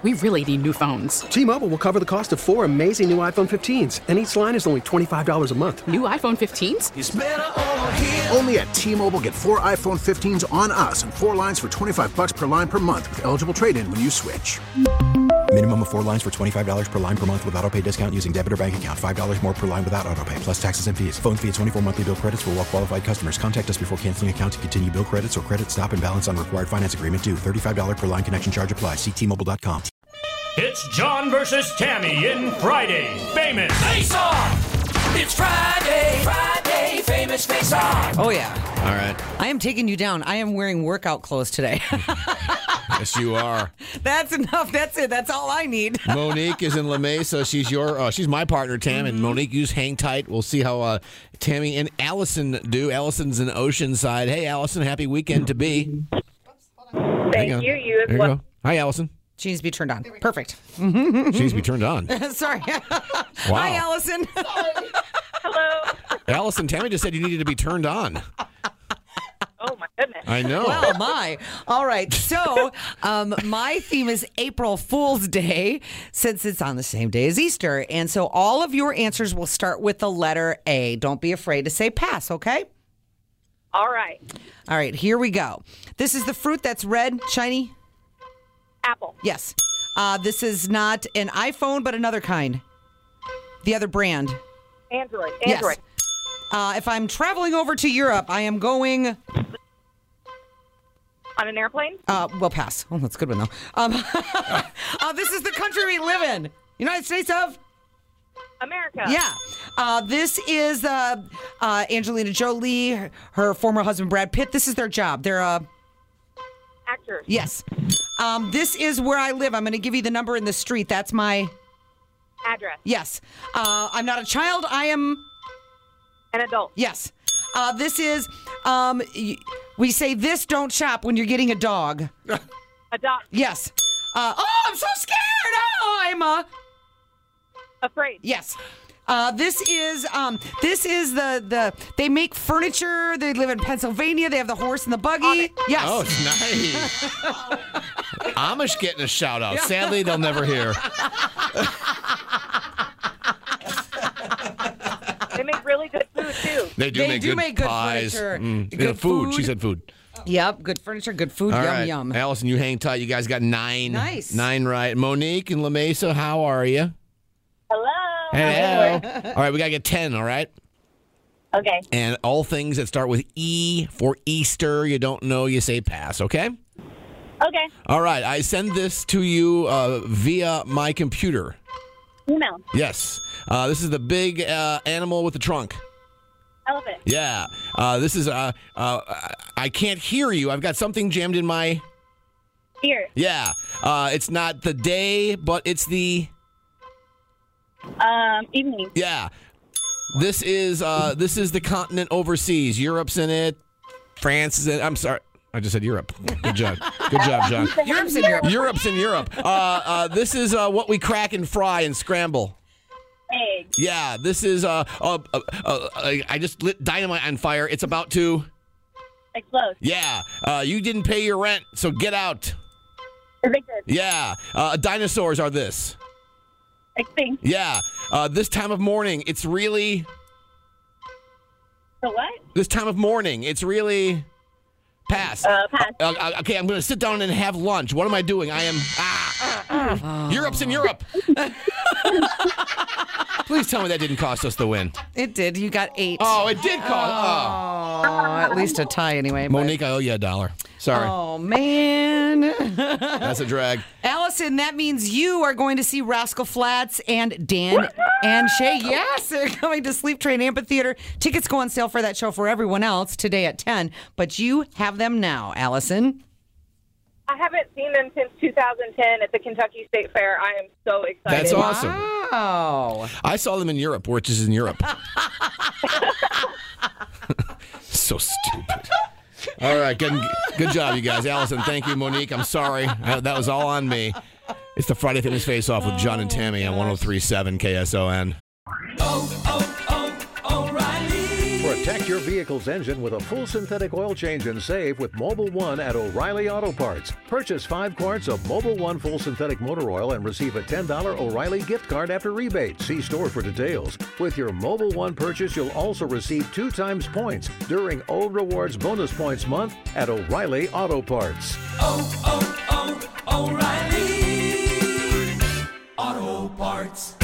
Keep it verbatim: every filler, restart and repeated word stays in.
we really need new phones. T-Mobile will cover the cost of four amazing new iPhone fifteens, and each line is only twenty-five dollars a month. New iPhone fifteens? It's better over here. Only at T-Mobile, get four iPhone fifteens on us and four lines for twenty-five dollars per line per month with eligible trade-in when you switch. Minimum of four lines for twenty-five dollars per line per month with autopay discount using debit or bank account. five dollars more per line without autopay, plus taxes and fees. Phone fee at twenty-four monthly bill credits for well-qualified customers. Contact us before canceling account to continue bill credits or credit stop and balance on required finance agreement due. thirty-five dollars per line connection charge applies. See T Mobile dot com. It's John versus Tammy in Friday Famous Face Off! It's Friday, Friday, Famous Face Off! Oh, yeah. All right. I am taking you down. I am wearing workout clothes today. Yes, you are. That's enough. That's it. That's all I need. Monique is in La Mesa. She's your, uh, she's my partner, Tam, and Monique, you just hang tight. We'll see how uh, Tammy and Allison do. Allison's in Oceanside. Hey, Allison, happy weekend to be. Thank you. You as There you well. go. Hi, Allison. She needs to be turned on. Perfect. She needs to be turned on. Sorry. Wow. Hi, Allison. Hello. Allison, Tammy just said you needed to be turned on. Oh, my goodness. I know. Well, my. All right. So, um, my theme is April Fool's Day, since it's on the same day as Easter. And so all of your answers will start with the letter A. Don't be afraid to say pass, okay? All right. All right. Here we go. This is the fruit that's red, shiny. Apple. Yes. Uh, this is not an iPhone, but another kind. The other brand. Android. Android. Yes. Uh, if I'm traveling over to Europe, I am going... On an airplane? Uh, well, pass. Oh, that's a good one, though. Um, uh, this is the country we live in. United States of? America. Yeah. Uh, this is uh, uh, Angelina Jolie, her, her former husband, Brad Pitt. This is their job. They're... Uh, Actors. yes. Um, this is where I live. I'm going to give you the number in the street. That's my... Address. Yes. Uh, I'm not a child. I am... An adult. Yes. Uh, this is... Um, y- we say this, don't shop when you're getting a dog. Adopt. Yes. Uh, oh, I'm so scared. Oh, I'm... Uh, Afraid. yes. Uh, this is um, this is the, the they make furniture. They live in Pennsylvania. They have the horse and the buggy. Yes. Oh, nice. Amish getting a shout out. Sadly, they'll never hear. They make really good food, too. They do They make do good make good pies. furniture. Mm. Good Yeah, food. food. She said food. Yep. Good furniture. Good food. All yum right. yum. Allison, you hang tight. You guys got nine. Nice. Nine right. Monique and La Mesa, how are you? Hello. Hello. All right, we got to get ten, all right? Okay. And all things that start with E for Easter, you don't know, you say pass, okay? Okay. All right, I send this to you uh, via my computer. Email. Yes. Uh, this is the big uh, animal with the trunk. Elephant. Yeah. Uh, this is, uh, uh, I can't hear you. I've got something jammed in my... Ear. Yeah. Uh, it's not the day, but it's the... Um, evening. Yeah. This is uh, this is the continent overseas. Europe's in it. France is in it. I'm sorry. I just said Europe. Good job. Good job, John. Europe's in Europe. Europe's in Europe. Uh, uh, this is uh, what we crack and fry and scramble. Egg. Yeah. This is uh, uh, uh, uh, I just lit dynamite on fire. It's about to. Explode. Yeah. Uh, you didn't pay your rent, so get out. Evicted. Yeah. Uh, dinosaurs are this. Extinct. Yeah. Uh, this time of morning, it's really. The what? This time of morning, it's really. Pass. Uh, pass. Uh, uh, okay, I'm going to sit down and have lunch. What am I doing? I am. Ah. Europe's in Europe. Please tell me that didn't cost us the win. It did. You got eight. Oh, it did cost. Oh, at least a tie anyway. Oh. but- Monique, I owe you a dollar. Sorry. Oh, man. That's a drag. Allison, that means you are going to see Rascal Flatts and Dan and Shay. Yes, they're coming to Sleep Train Amphitheater. Tickets go on sale for that show for everyone else today at ten, but you have them now, Allison. I haven't seen them since two thousand ten at the Kentucky State Fair. I am so excited. That's awesome. Oh. I saw them in Europe, which is in Europe. So stupid. All right, good, good job, you guys. Allison, thank you. Monique, I'm sorry. I, that was all on me. It's the Friday Fitness Face-Off with John and Tammy on one oh three point seven K S O N. Oh, oh, oh, O'Reilly. We're at Protect your vehicle's engine with a full synthetic oil change and save with Mobil one at O'Reilly Auto Parts. Purchase five quarts of Mobil one full synthetic motor oil and receive a ten dollars O'Reilly gift card after rebate. See store for details. With your Mobil one purchase, you'll also receive two times points during O Rewards Bonus Points Month at O'Reilly Auto Parts. Oh, oh, oh, O'Reilly Auto Parts.